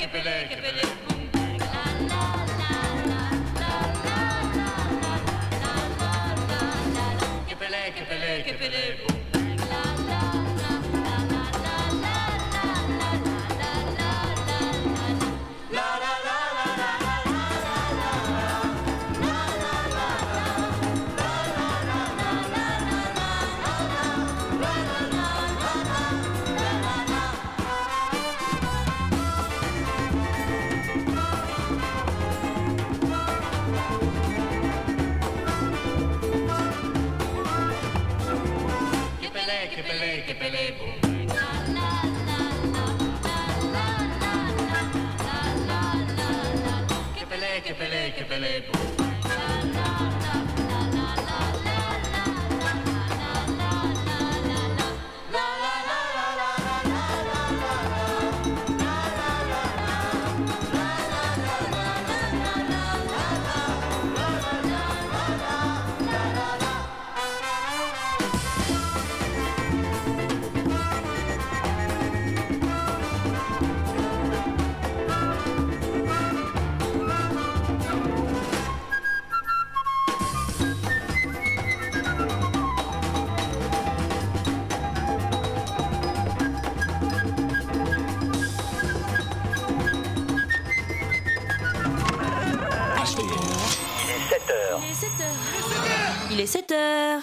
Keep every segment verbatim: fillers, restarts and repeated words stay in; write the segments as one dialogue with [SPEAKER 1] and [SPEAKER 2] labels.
[SPEAKER 1] Il est sept heures.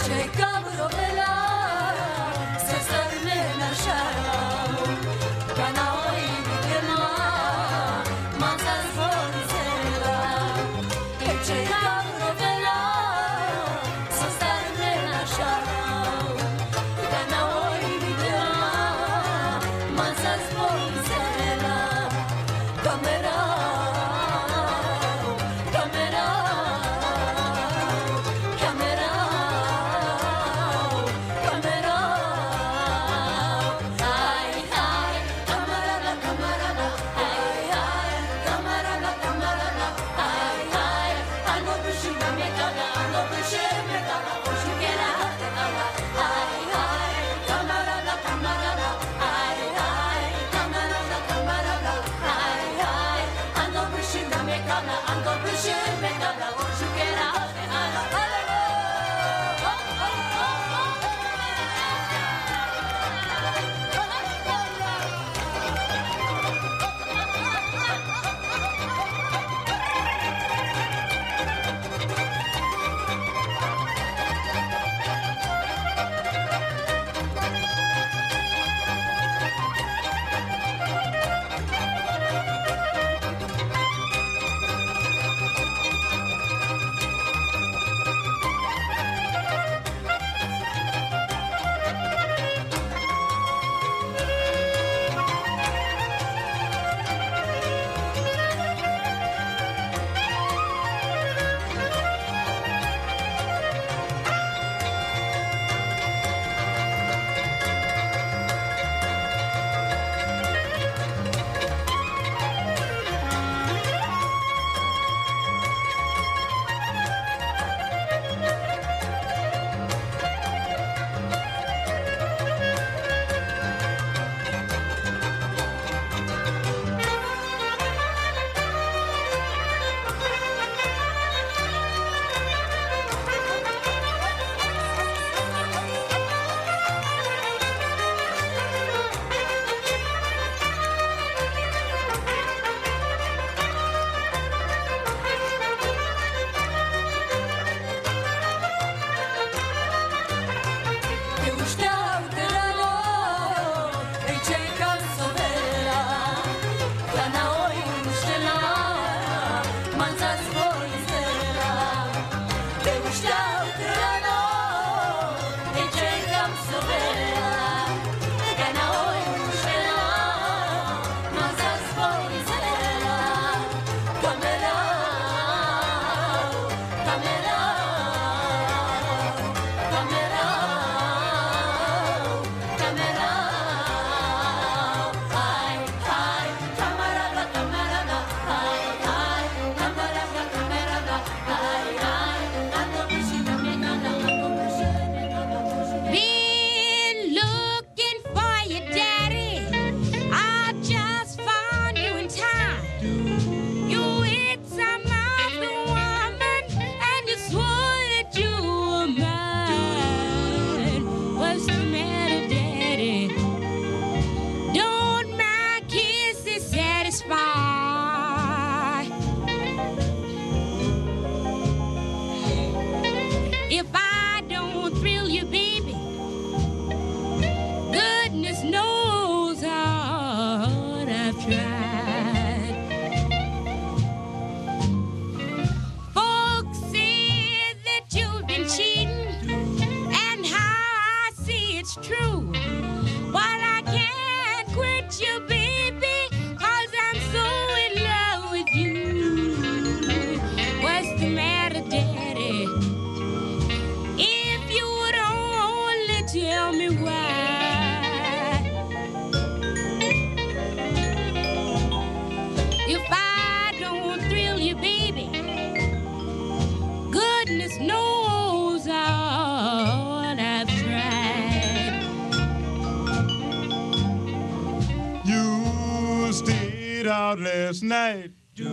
[SPEAKER 2] Out last night,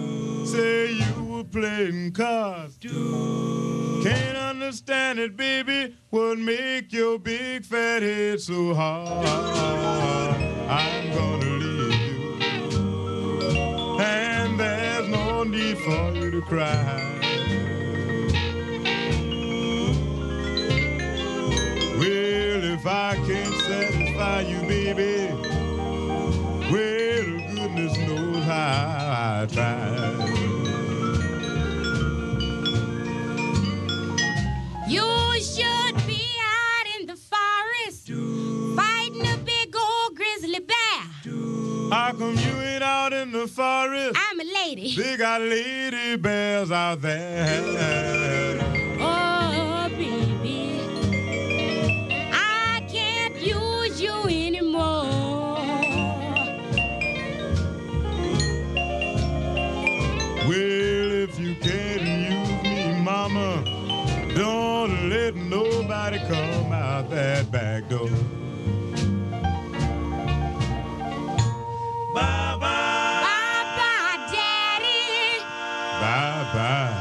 [SPEAKER 2] say you were playing cards. Can't understand it, baby. What make your big fat head so hard? I'm gonna leave you, and there's no need for you to cry. you, baby. Well, goodness knows how I tried.
[SPEAKER 3] You should be out in the forest fighting a big old grizzly bear.
[SPEAKER 2] How come you ain't out in the forest?
[SPEAKER 3] I'm a lady.
[SPEAKER 2] They got lady bears out there.
[SPEAKER 3] Oh, baby, I can't use you anymore.
[SPEAKER 2] Well, if you can't use me, mama, don't let nobody come out that back door. Bye-bye.
[SPEAKER 3] Bye-bye, Daddy.
[SPEAKER 2] Bye-bye.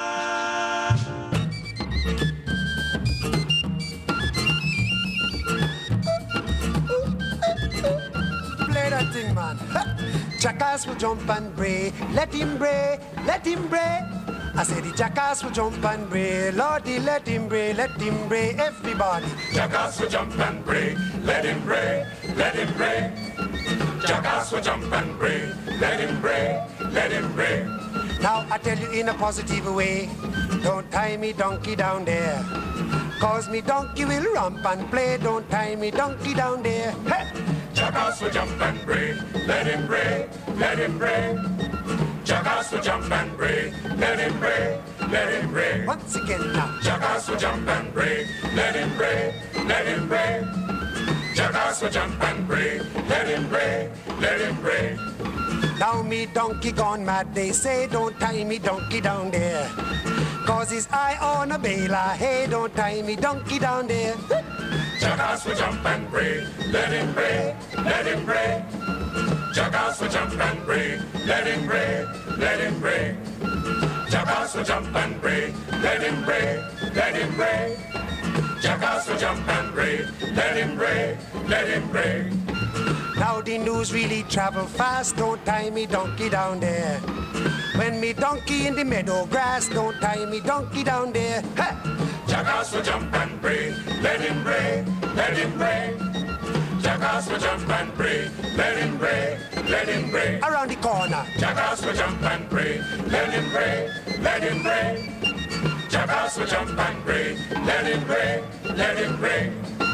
[SPEAKER 4] Play that thing, man. Jackass will jump and bray. Let him bray, let him bray. I said the jackass will jump and bray. Lordy, let him bray, let him bray. Everybody.
[SPEAKER 5] Jackass will jump and bray. Let him bray, let him bray. Jackass will jump and bray. Let him bray, let him bray.
[SPEAKER 4] Now I tell you in a positive way, don't tie me donkey down there. Cause me donkey will romp and play. Don't tie me donkey down there. Hey!
[SPEAKER 5] Jackass will jump and bray. Let him bray, let him bray. Jackass will jump and bray. Let him bray, let him bray.
[SPEAKER 4] Once again now.
[SPEAKER 5] Jackass will jump and bray. Let him bray, let him bray. Jackass will jump and bray. Let him bray, let him bray.
[SPEAKER 4] Now me donkey gone mad, they say don't tie me donkey down there. Cause his eye on a bailer, hey, don't tie me donkey down there.
[SPEAKER 5] Jackass will jump and bray. Let him bray, let him bray. Jackass will jump and bray. Let him bray, let him bray. Jackass will jump and bray. Let him bray, let him bray. Jackass will jump and bray. Let him bray, let him bray.
[SPEAKER 4] Now the news really travel fast, don't tie me donkey down there. When me donkey in the meadow grass, don't tie me donkey down there. Hey!
[SPEAKER 5] Jackass will jump and bray. Let him bray, let him bray. Jackass will jump and bray. Let him bray, let him bray.
[SPEAKER 4] Around the corner.
[SPEAKER 5] Jackass will jump and bray. Let him bray, let him bray. Jackass will jump and bray. Let him bray, let him bray.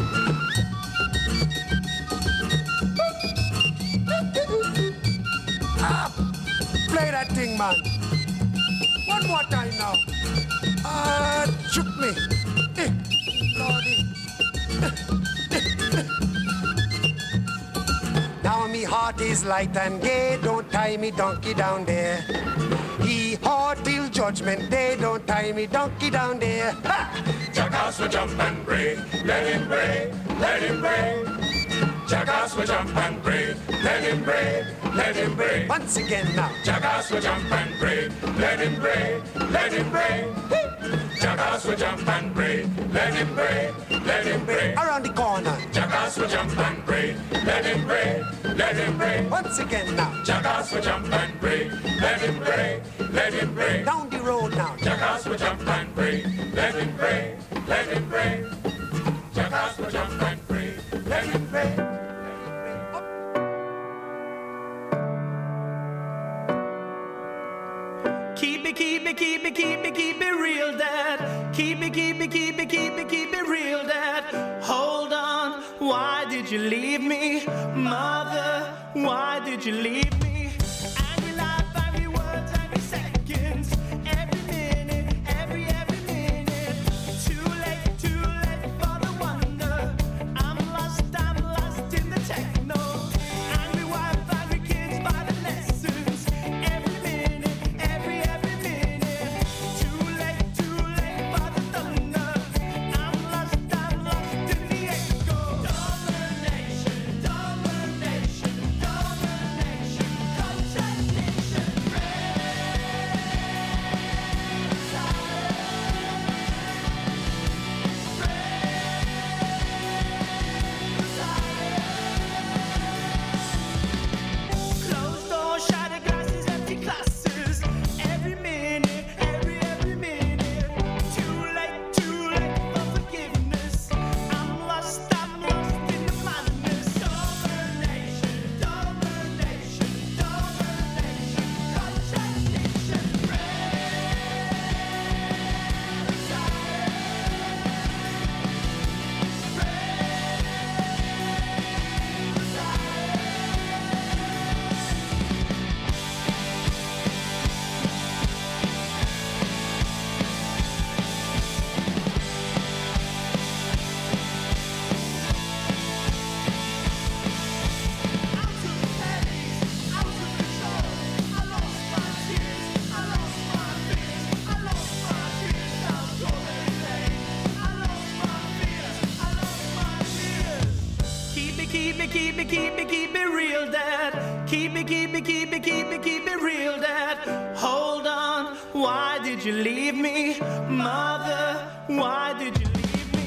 [SPEAKER 4] Ah, play that thing, man. One more time now. Ah, shook me. Eh, Lordy. Now me heart is light and gay. Don't tie me donkey down there. He hard till judgment day. Don't tie me donkey down there. Ha!
[SPEAKER 5] Jackass will jump and bray. Let him bray, let him bray. Jackass will jump and bray. Let him bray, let him bray.
[SPEAKER 4] Once again now.
[SPEAKER 5] Jackass will jump and bray. Let him bray, let him bray. Jackass will jump and bray. Let him bray, let him bray.
[SPEAKER 4] Around the corner.
[SPEAKER 5] Jackass will jump and bray. Let him bray, let him bray.
[SPEAKER 4] Once again now.
[SPEAKER 5] Jackass will jump and bray. Let him bray, let him bray.
[SPEAKER 4] Down the road now.
[SPEAKER 5] Jackass will jump and bray. Let him bray, let him bray. Jackass will jump and bray. Let him bray.
[SPEAKER 6] Keep it, keep it, keep it, keep it, keep it real, Dad. Keep it, keep it, keep it, keep it, keep it real, Dad. Hold on, why did you leave me? Mother, why did you leave me? Angry life, angry words, angry seconds. Every minute, every, every minute. Too late, too late for the wonder. I'm lost, I'm lost in the techno. Angry wife, angry kids by the lessons. Every minute, every, every minute. Too late, too late for the thunder. I'm lost, I'm lost in the echo. Domination, domination, domination. keep it, keep it, keep it real, Dad. Keep it, keep it, keep it, keep it, keep it real, Dad. Hold on, why did you leave me? Mother, why did you leave me?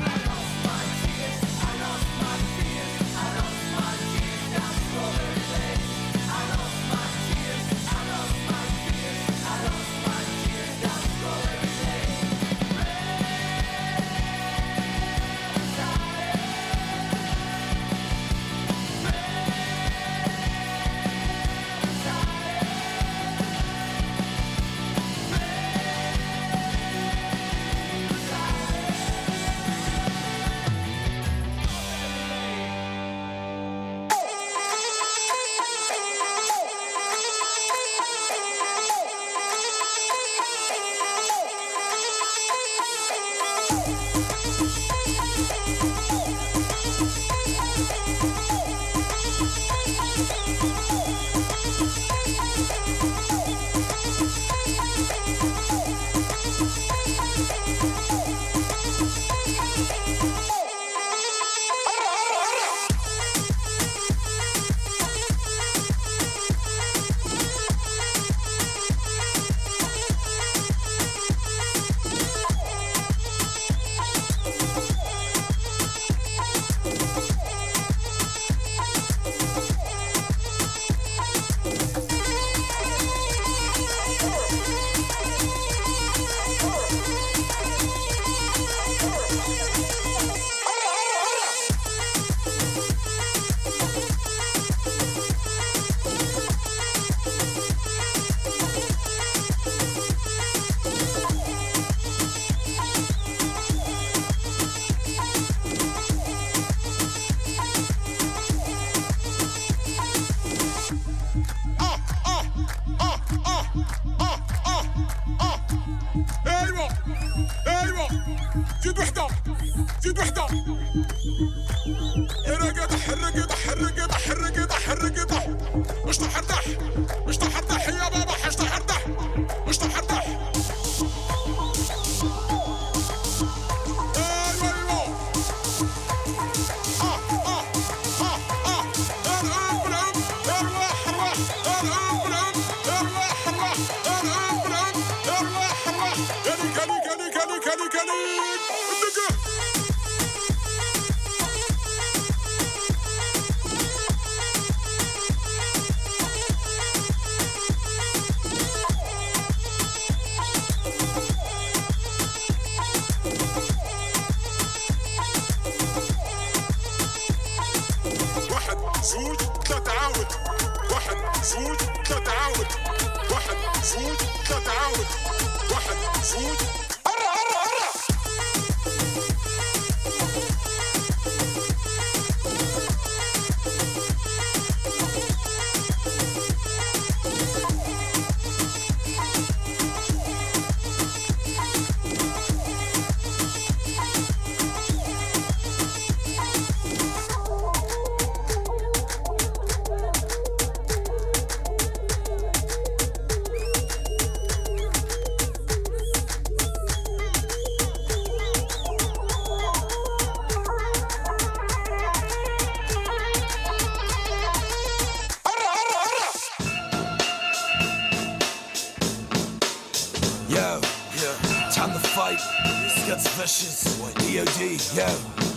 [SPEAKER 7] D O D, yo.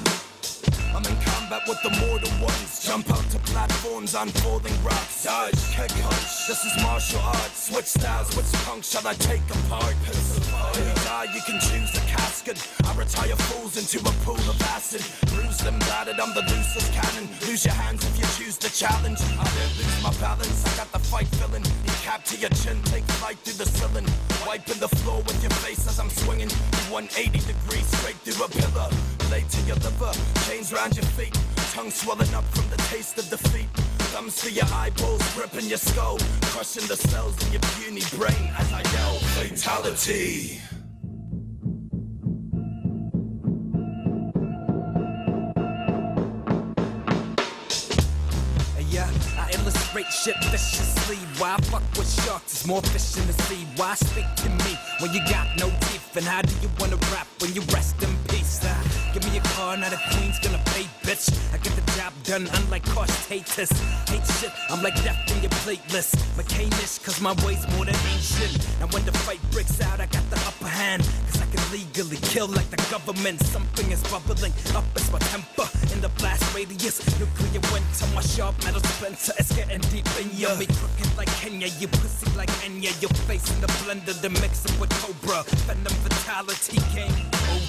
[SPEAKER 7] I'm in combat with the mortal ones. Jump out to platforms, unfolding rocks. Dodge, kick, punch. This is martial arts. Switch styles, which punk shall I take apart? When you die, you can choose the casket. I retire fools into a pool of acid. Bruised and battered, I'm the loosest cannon. Lose your hands if you choose the challenge. I don't lose my balance, I got the fight feeling. You cap to your chin, take flight through the ceiling. Wiping the floor with your face as I'm swinging. one eighty degrees straight through a pillar. Blade to your liver, chains round your feet. Tongue swelling up from the taste of defeat. Thumbs to your eyeballs, ripping your skull. Crushing the cells in your puny brain as I yell fatality.
[SPEAKER 8] Illustrate shit viciously. Why I fuck with sharks? There's more fish in the sea. Why speak to me when you got no teeth? And how do you wanna rap when you rest in peace? Uh, Give me a car, now the queen's gonna pay, bitch. I get the job done, unlike cost haters. Hate shit, I'm like death in your playlist. McCainish, cause my way's more than ancient. Now when the fight breaks out, I got the upper hand. Cause I can legally kill like the government. Something is bubbling up, it's my temper. In the blast radius, nuclear winter. My sharp metal Spencer, it's getting deep in ya. Me crooked like Kenya, you pussy like Enya. Your face in the blender, then mix it with Cobra. Venom fatality game